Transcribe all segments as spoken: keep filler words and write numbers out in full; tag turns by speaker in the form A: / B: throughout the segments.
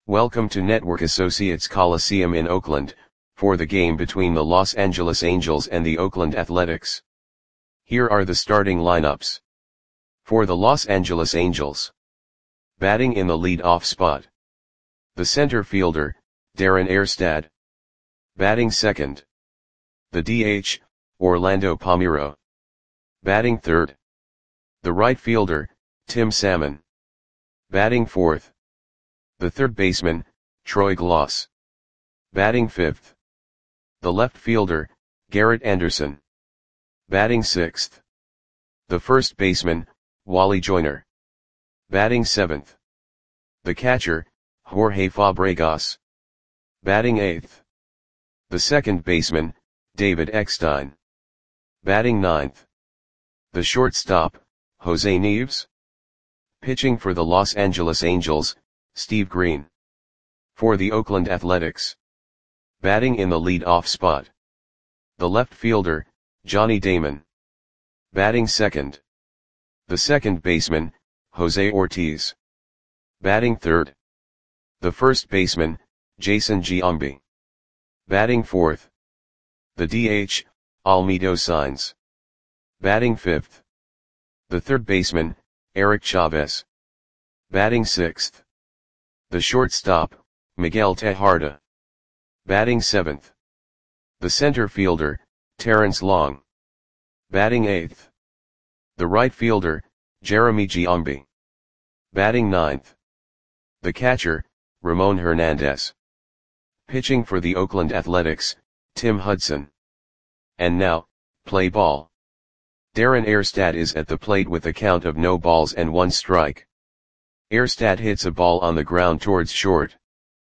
A: Welcome to Network Associates Coliseum in Oakland, for the game between the Los Angeles Angels and the Oakland Athletics. Here are the starting lineups. For the Los Angeles Angels. Batting in the lead-off spot. The center fielder, Darren Erstad. Batting second. The D H, Orlando Palmeiro. Batting third. The right fielder, Tim Salmon. Batting fourth. The third baseman, Troy Glaus. Batting fifth. The left fielder, Garrett Anderson. Batting sixth. The first baseman, Wally Joyner. Batting seventh. The catcher, Jorge Fabregas. Batting eighth. The second baseman, David Eckstein. Batting ninth. The shortstop, Jose Nieves. Pitching for the Los Angeles Angels, Steve Green. For the Oakland Athletics. Batting in the lead-off spot. The left fielder, Johnny Damon. Batting second. The second baseman, Jose Ortiz. Batting third. The first baseman, Jason Giambi. Batting fourth. The D H, Almedo Sainz. Batting fifth. The third baseman, Eric Chavez. Batting sixth. The shortstop, Miguel Tejada. Batting seventh. The center fielder, Terrence Long. Batting eighth. The right fielder, Jeremy Giambi. Batting ninth. The catcher, Ramon Hernandez. Pitching for the Oakland Athletics, Tim Hudson. And now, play ball. Darren Erstad is at the plate with a count of no balls and one strike. Erstad hits a ball on the ground towards short.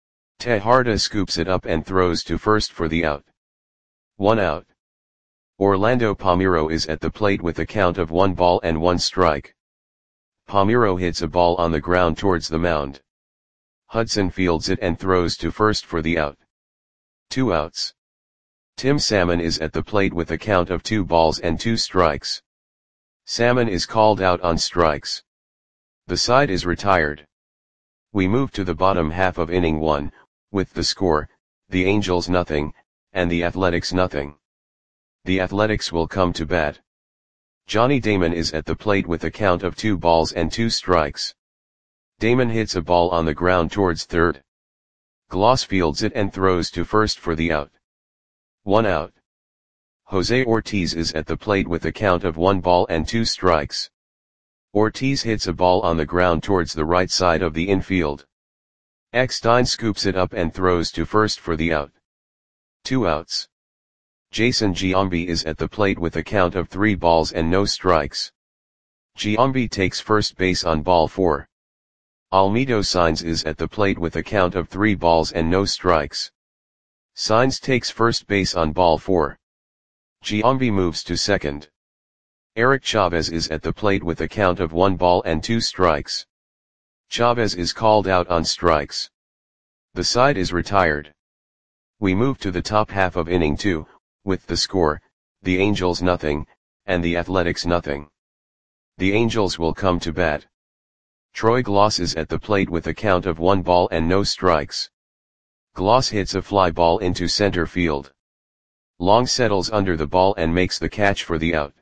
A: Tejada scoops it up and throws to first for the out. One out. Orlando Palmeiro is at the plate with a count of one ball and one strike. Palmeiro hits a ball on the ground towards the mound. Hudson fields it and throws to first for the out. Two outs. Tim Salmon is at the plate with a count of two balls and two strikes. Salmon is called out on strikes. The side is retired. We move to the bottom half of inning one, with the score, the Angels nothing, and the Athletics nothing. The Athletics will come to bat. Johnny Damon is at the plate with a count of two balls and two strikes. Damon hits a ball on the ground towards third. Glaus fields it and throws to first for the out. One out. Jose Ortiz is at the plate with a count of one ball and two strikes. Ortiz hits a ball on the ground towards the right side of the infield. Eckstein scoops it up and throws to first for the out. Two outs. Jason Giambi is at the plate with a count of three balls and no strikes. Giambi takes first base on ball four. Almedo Sainz is at the plate with a count of three balls and no strikes. Sainz takes first base on ball four. Giambi moves to second. Eric Chavez is at the plate with a count of one ball and two strikes. Chavez is called out on strikes. The side is retired. We move to the top half of inning two, with the score, the Angels nothing, and the Athletics nothing. The Angels will come to bat. Troy Glaus is at the plate with a count of one ball and no strikes. Glaus hits a fly ball into center field. Long settles under the ball and makes the catch for the out.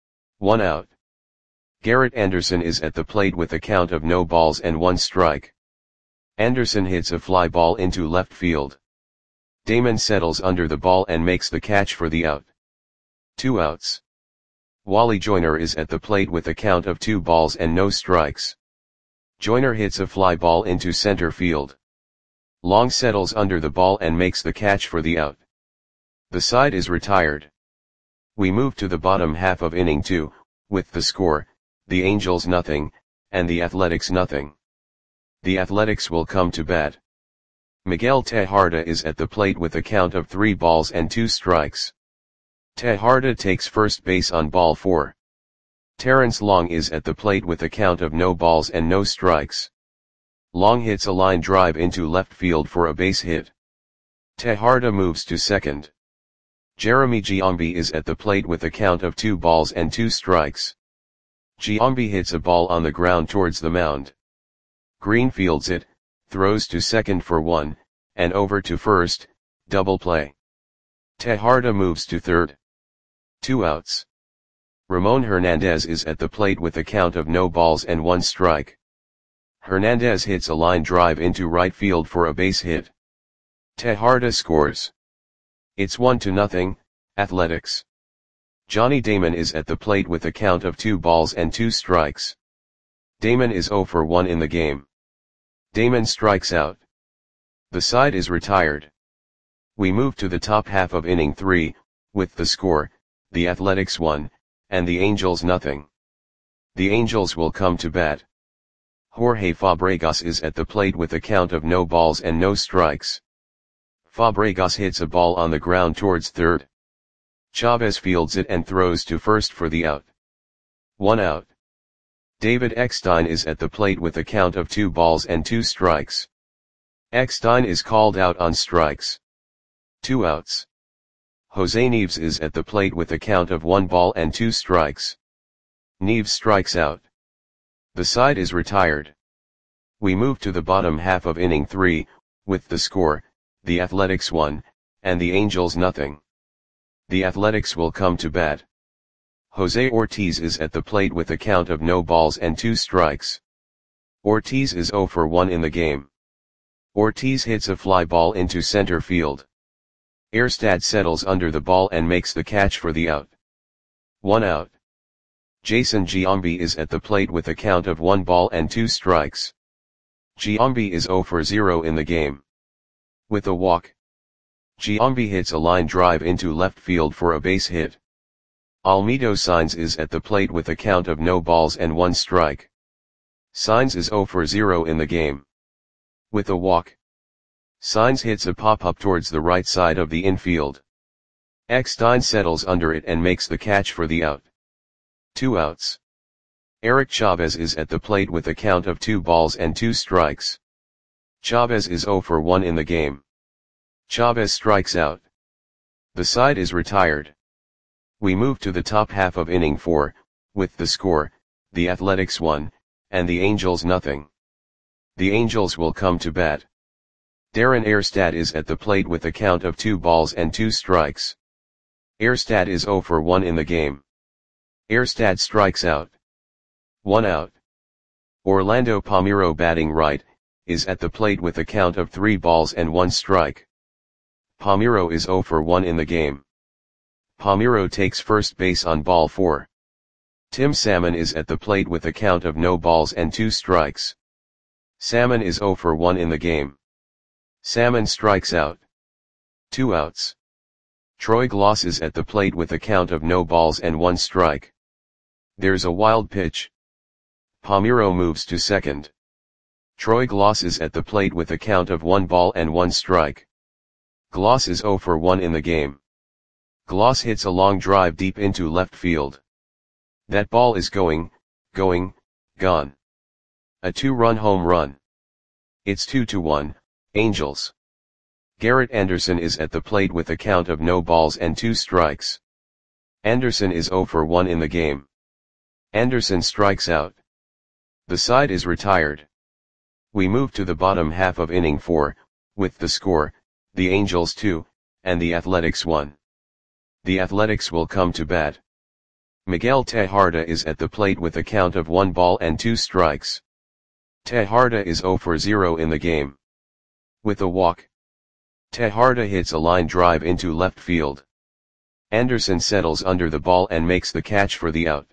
A: One out. Garrett Anderson is at the plate with a count of no balls and one strike. Anderson hits a fly ball into left field. Damon settles under the ball and makes the catch for the out. Two outs. Wally Joyner is at the plate with a count of two balls and no strikes. Joyner hits a fly ball into center field. Long settles under the ball and makes the catch for the out. The side is retired. We move to the bottom half of inning two, with the score, the Angels nothing, and the Athletics nothing. The Athletics will come to bat. Miguel Tejada is at the plate with a count of three balls and two strikes. Tejada takes first base on ball four. Terrence Long is at the plate with a count of no balls and no strikes. Long hits a line drive into left field for a base hit. Tejada moves to second. Jeremy Giambi is at the plate with a count of two balls and two strikes. Giambi hits a ball on the ground towards the mound. Green fields it, throws to second for one, and over to first, double play. Tejada moves to third. Two outs. Ramon Hernandez is at the plate with a count of no balls and one strike. Hernandez hits a line drive into right field for a base hit. Tejada scores. It's one to nothing, Athletics. Johnny Damon is at the plate with a count of two balls and two strikes. Damon is oh for one in the game. Damon strikes out. The side is retired. We move to the top half of inning three, with the score, the Athletics one, and the Angels nothing. The Angels will come to bat. Jorge Fabregas is at the plate with a count of no balls and no strikes. Fabregas hits a ball on the ground towards third. Chavez fields it and throws to first for the out. One out. David Eckstein is at the plate with a count of two balls and two strikes. Eckstein is called out on strikes. Two outs. Jose Neves is at the plate with a count of one ball and two strikes. Neves strikes out. The side is retired. We move to the bottom half of inning three, with the score, the Athletics one, and the Angels nothing. The Athletics will come to bat. Jose Ortiz is at the plate with a count of no balls and two strikes. Ortiz is oh for one in the game. Ortiz hits a fly ball into center field. Erstad settles under the ball and makes the catch for the out. One out. Jason Giambi is at the plate with a count of one ball and two strikes. Giambi is oh for zero in the game. With a walk, Giambi hits a line drive into left field for a base hit. Almedo Sainz is at the plate with a count of no balls and one strike. Sainz is oh for zero in the game. With a walk, Sainz hits a pop-up towards the right side of the infield. Eckstein settles under it and makes the catch for the out. Two outs. Eric Chavez is at the plate with a count of two balls and two strikes. Chavez is oh for one in the game. Chavez strikes out. The side is retired. We move to the top half of inning four, with the score, the Athletics one, and the Angels nothing. The Angels will come to bat. Darren Erstad is at the plate with a count of two balls and two strikes. Erstad is oh for one in the game. Erstad strikes out. One out. Orlando Palmeiro, batting right, is at the plate with a count of three balls and one strike. Palmeiro is oh for one in the game. Palmeiro takes first base on ball four. Tim Salmon is at the plate with a count of no balls and two strikes. Salmon is oh for one in the game. Salmon strikes out. Two outs. Troy Glaus is at the plate with a count of no balls and one strike. There's a wild pitch. Palmeiro moves to second. Troy Glaus is at the plate with a count of one ball and one strike. Glaus is oh for one in the game. Glaus hits a long drive deep into left field. That ball is going, going, gone. A two-run home run. It's two to one, Angels. Garrett Anderson is at the plate with a count of no balls and two strikes. Anderson is oh for one in the game. Anderson strikes out. The side is retired. We move to the bottom half of inning four, with the score, the Angels two, and the Athletics one. The Athletics will come to bat. Miguel Tejada is at the plate with a count of one ball and two strikes. Tejada is oh for zero in the game. With a walk, Tejada hits a line drive into left field. Anderson settles under the ball and makes the catch for the out.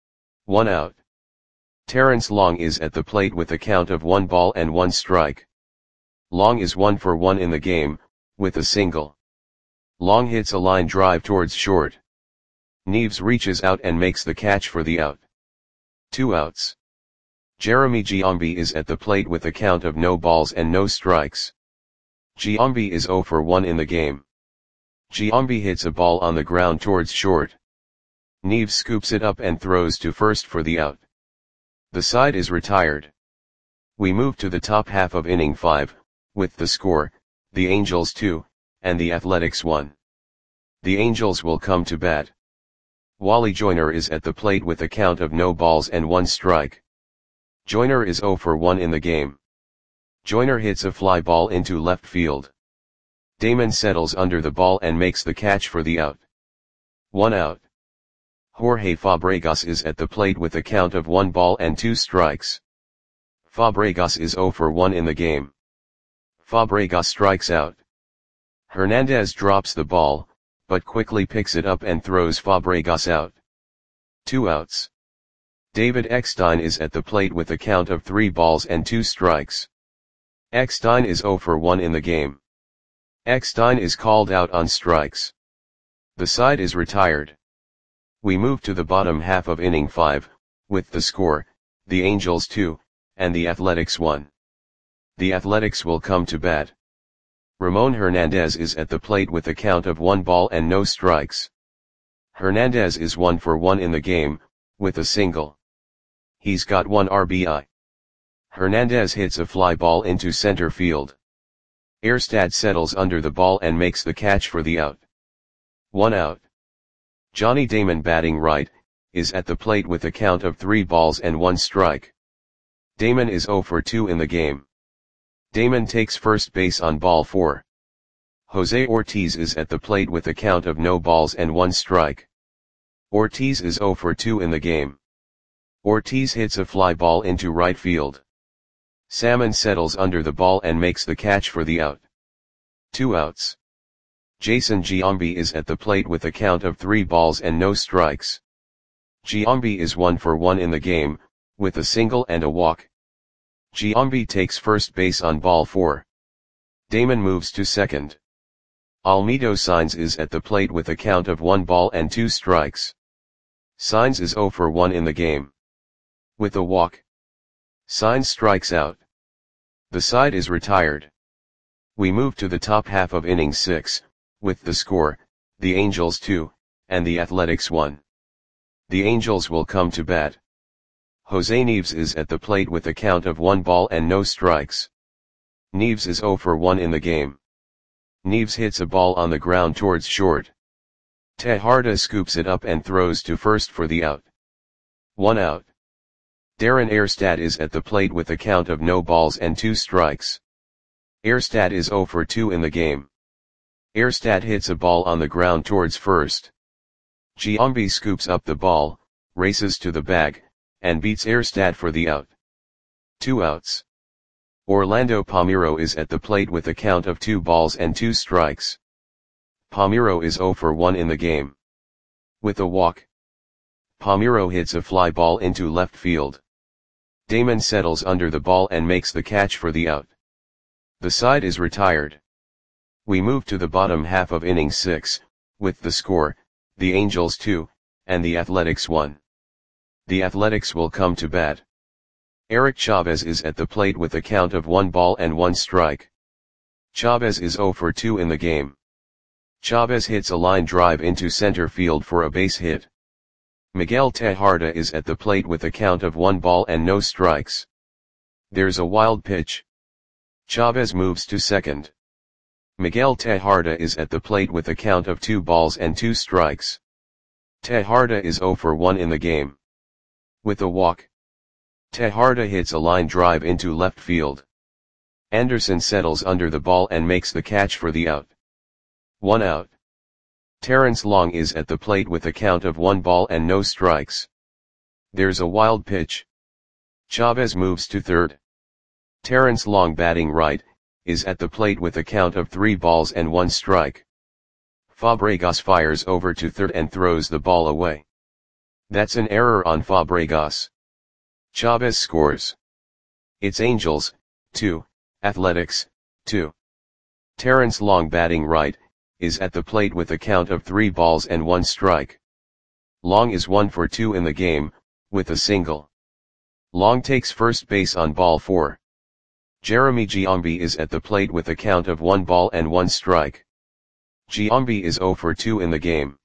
A: One out. Terrence Long is at the plate with a count of one ball and one strike. Long is one for one in the game, with a single. Long hits a line drive towards short. Neves reaches out and makes the catch for the out. Two outs. Jeremy Giambi is at the plate with a count of no balls and no strikes. Giambi is oh for one in the game. Giambi hits a ball on the ground towards short. Neves scoops it up and throws to first for the out. The side is retired. We move to the top half of inning five, with the score, the Angels two, and the Athletics one. The Angels will come to bat. Wally Joyner is at the plate with a count of no balls and one strike. Joyner is oh for one in the game. Joyner hits a fly ball into left field. Damon settles under the ball and makes the catch for the out. One out. Jorge Fabregas is at the plate with a count of one ball and two strikes. Fabregas is zero for one in the game. Fabregas strikes out. Hernandez drops the ball, but quickly picks it up and throws Fabregas out. Two outs. David Eckstein is at the plate with a count of three balls and two strikes. Eckstein is zero for one in the game. Eckstein is called out on strikes. The side is retired. We move to the bottom half of inning five, with the score, the Angels two, and the Athletics one. The Athletics will come to bat. Ramon Hernandez is at the plate with a count of one ball and no strikes. Hernandez is one for one in the game, with a single. He's got one R B I. Hernandez hits a fly ball into center field. Erstad settles under the ball and makes the catch for the out. One out. Johnny Damon, batting right, is at the plate with a count of three balls and one strike. Damon is zero for two in the game. Damon takes first base on ball four. Jose Ortiz is at the plate with a count of no balls and one strike. Ortiz is zero for two in the game. Ortiz hits a fly ball into right field. Salmon settles under the ball and makes the catch for the out. Two outs. Jason Giambi is at the plate with a count of three balls and no strikes. Giambi is one for one in the game, with a single and a walk. Giambi takes first base on ball four. Damon moves to second. Almedo Sainz is at the plate with a count of one ball and two strikes. Sainz is zero for one in the game. With a walk. Sainz strikes out. The side is retired. We move to the top half of inning six, with the score, the Angels two, and the Athletics one. The Angels will come to bat. Jose Neves is at the plate with a count of one ball and no strikes. Neves is zero for one in the game. Neves hits a ball on the ground towards short. Tejada scoops it up and throws to first for the out. One out. Darren Erstad is at the plate with a count of no balls and two strikes. Erstad is zero for two in the game. Erstad hits a ball on the ground towards first. Giambi scoops up the ball, races to the bag, and beats Erstad for the out. Two outs. Orlando Palmeiro is at the plate with a count of two balls and two strikes. Palmeiro is zero for one in the game. With a walk. Palmeiro hits a fly ball into left field. Damon settles under the ball and makes the catch for the out. The side is retired. We move to the bottom half of inning six, with the score, the Angels two, and the Athletics one. The Athletics will come to bat. Eric Chavez is at the plate with a count of one ball and one strike. Chavez is zero for two in the game. Chavez hits a line drive into center field for a base hit. Miguel Tejada is at the plate with a count of one ball and no strikes. There's a wild pitch. Chavez moves to second. Miguel Tejada is at the plate with a count of two balls and two strikes. Tejada is zero for one in the game. With a walk. Tejada hits a line drive into left field. Anderson settles under the ball and makes the catch for the out. One out. Terrence Long is at the plate with a count of one ball and no strikes. There's a wild pitch. Chavez moves to third. Terrence Long, batting right, is at the plate with a count of three balls and one strike. Fabregas fires over to third and throws the ball away. That's an error on Fabregas. Chavez scores. It's Angels, two, Athletics, two. Terrence Long, batting right, is at the plate with a count of three balls and one strike. Long is one for two in the game, with a single. Long takes first base on ball four. Jeremy Giambi is at the plate with a count of one ball and one strike. Giambi is zero for two in the game.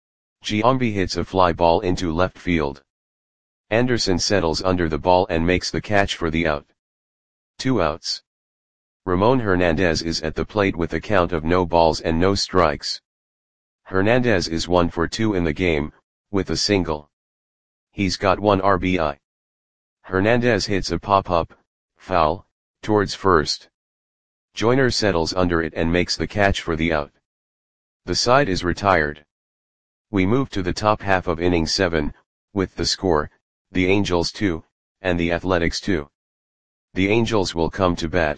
A: Giambi hits a fly ball into left field. Anderson settles under the ball and makes the catch for the out. Two outs. Ramon Hernandez is at the plate with a count of no balls and no strikes. Hernandez is one for two in the game, with a single. He's got one R B I. Hernandez hits a pop-up, foul, towards first. Joyner settles under it and makes the catch for the out. The side is retired. We move to the top half of inning seven, with the score, the Angels two, and the Athletics two. The Angels will come to bat.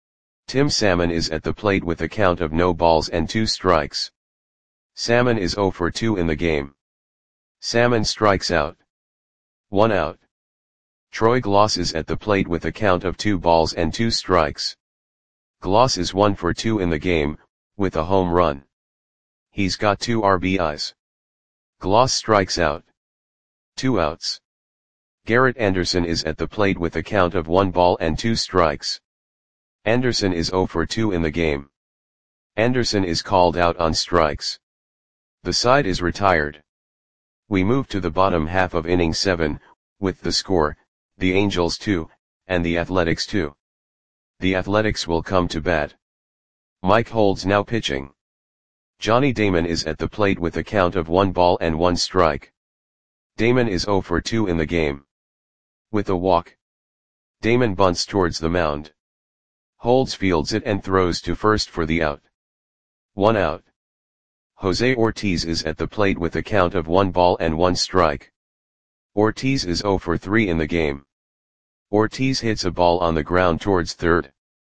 A: Tim Salmon is at the plate with a count of no balls and two strikes. Salmon is oh for two in the game. Salmon strikes out. One out. Troy Gloss is at the plate with a count of two balls and two strikes. Gloss is one for two in the game, with a home run. He's got two R B Is. Gloss strikes out. Two outs. Garrett Anderson is at the plate with a count of one ball and two strikes. Anderson is oh for two in the game. Anderson is called out on strikes. The side is retired. We move to the bottom half of inning seven, with the score, the Angels two, and the Athletics two. The Athletics will come to bat. Mike Holds now pitching. Johnny Damon is at the plate with a count of one ball and one strike. Damon is oh for two in the game. With a walk. Damon bunts towards the mound. Holds fields it and throws to first for the out. One out. Jose Ortiz is at the plate with a count of one ball and one strike. Ortiz is oh for three in the game. Ortiz hits a ball on the ground towards third.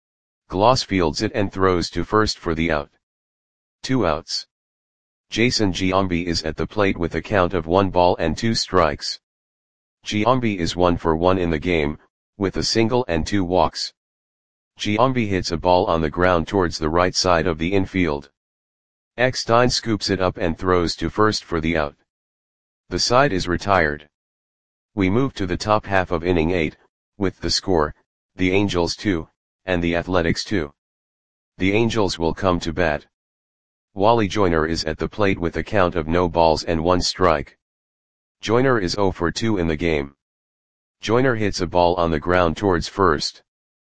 A: Gloss fields it and throws to first for the out. Two outs. Jason Giambi is at the plate with a count of one ball and two strikes. Giambi is one for one in the game, with a single and two walks. Giambi hits a ball on the ground towards the right side of the infield. Eckstein scoops it up and throws to first for the out. The side is retired. We move to the top half of inning eight, with the score, the Angels two, and the Athletics two. The Angels will come to bat. Wally Joyner is at the plate with a count of no balls and one strike. Joyner is oh for two in the game. Joyner hits a ball on the ground towards first.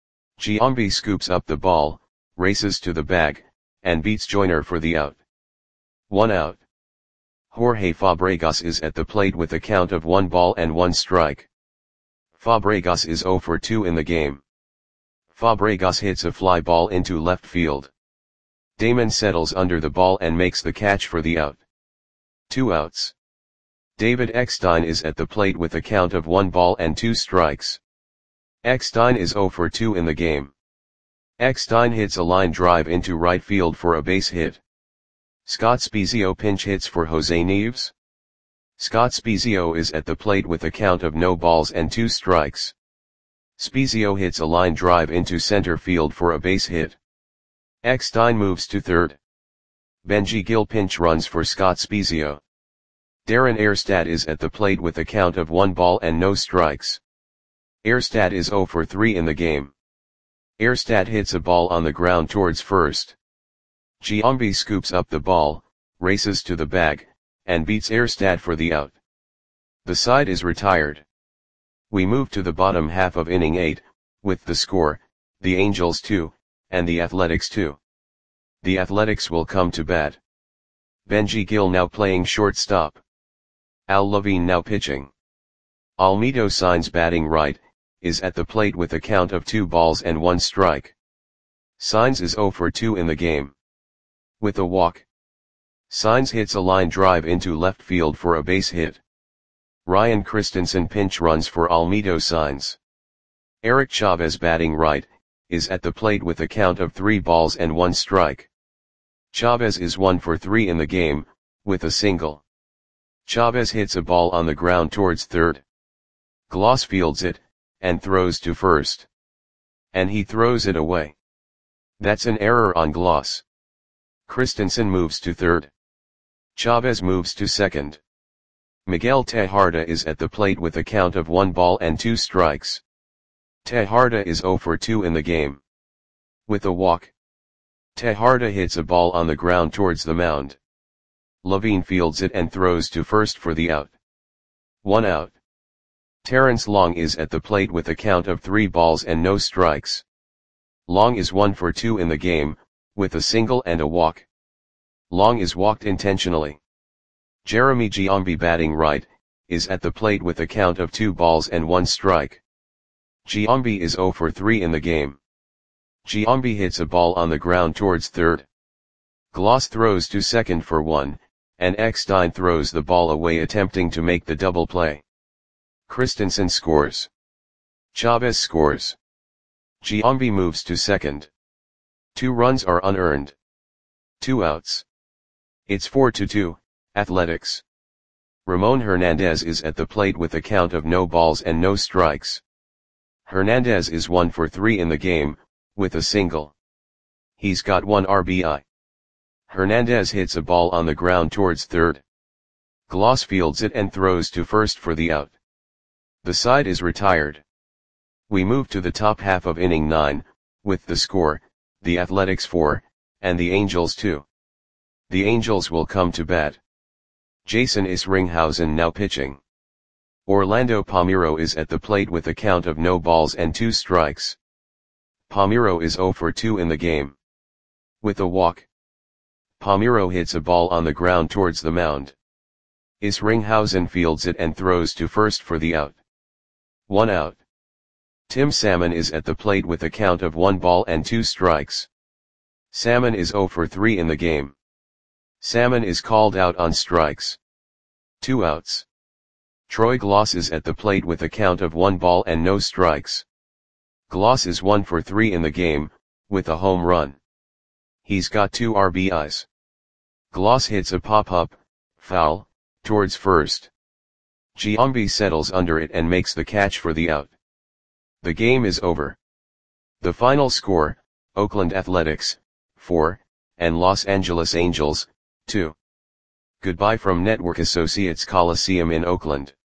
A: Giambi scoops up the ball, races to the bag, and beats Joyner for the out. One out. Jorge Fabregas is at the plate with a count of one ball and one strike. Fabregas is oh for two in the game. Fabregas hits a fly ball into left field. Damon settles under the ball and makes the catch for the out. Two outs. David Eckstein is at the plate with a count of one ball and two strikes. Eckstein is oh for two in the game. Eckstein hits a line drive into right field for a base hit. Scott Spiezio pinch hits for Jose Nieves. Scott Spiezio is at the plate with a count of no balls and two strikes. Spiezio hits a line drive into center field for a base hit. Eckstein moves to third. Benji Gil pinch runs for Scott Spiezio. Darren Erstad is at the plate with a count of one ball and no strikes. Erstad is oh for three in the game. Erstad hits a ball on the ground towards first. Giambi scoops up the ball, races to the bag, and beats Erstad for the out. The side is retired. We move to the bottom half of inning eight, with the score, the Angels two, and the Athletics two. The Athletics will come to bat. Benji Gil now playing shortstop. Al Levine now pitching. Almedo Sainz batting right, is at the plate with a count of two balls and one strike. Sainz is oh for two in the game. With a walk. Sainz hits a line drive into left field for a base hit. Ryan Christensen pinch runs for Almedo Sainz. Eric Chavez batting right, is at the plate with a count of three balls and one strike. Chavez is one for three in the game, with a single. Chavez hits a ball on the ground towards third. Gloss fields it, and throws to first. And he throws it away. That's an error on Gloss. Christensen moves to third. Chavez moves to second. Miguel Tejada is at the plate with a count of one ball and two strikes. Tejada is oh for two in the game. With a walk. Tejada hits a ball on the ground towards the mound. Levine fields it and throws to first for the out. One out. Terrence Long is at the plate with a count of three balls and no strikes. Long is one for two in the game, with a single and a walk. Long is walked intentionally. Jeremy Giambi batting right, is at the plate with a count of two balls and one strike. Giambi is oh for three in the game. Giambi hits a ball on the ground towards third. Gloss throws to second for one, and Eckstein throws the ball away attempting to make the double play. Christensen scores. Chavez scores. Giambi moves to second. Two runs are unearned. Two outs. It's four to two, Athletics. Ramon Hernandez is at the plate with a count of no balls and no strikes. Hernandez is one for three in the game, with a single. He's got one R B I. Hernandez hits a ball on the ground towards third. Gloss fields it and throws to first for the out. The side is retired. We move to the top half of inning nine, with the score, the Athletics four, and the Angels two. The Angels will come to bat. Jason Isringhausen now pitching. Orlando Palmeiro is at the plate with a count of no balls and two strikes. Palmeiro is zero for two in the game. With a walk. Palmeiro hits a ball on the ground towards the mound. Isringhausen fields it and throws to first for the out. One out. Tim Salmon is at the plate with a count of one ball and two strikes. Salmon is zero for three in the game. Salmon is called out on strikes. Two outs. Troy Gloss is at the plate with a count of one ball and no strikes. Gloss is one for three in the game, with a home run. He's got two R B Is. Gloss hits a pop-up, foul, towards first. Giambi settles under it and makes the catch for the out. The game is over. The final score, Oakland Athletics, four, and Los Angeles Angels, two. Goodbye from Network Associates Coliseum in Oakland.